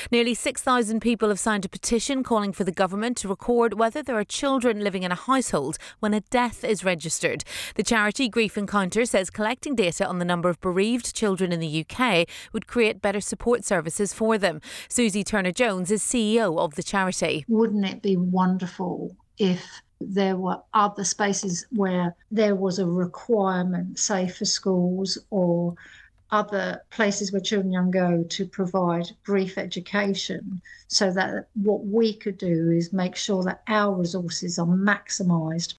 Nearly 6,000 people have signed a petition calling for the government to record whether there are children living in a household when a death is registered. The charity Grief Encounter says collecting data on the number of bereaved children in the UK would create better support services for them. Susie Turner-Jones is CEO of the charity. Wouldn't it be wonderful if there were other spaces where there was a requirement, say for schools or other places where children go, to provide grief education, so that what we could do is make sure that our resources are maximised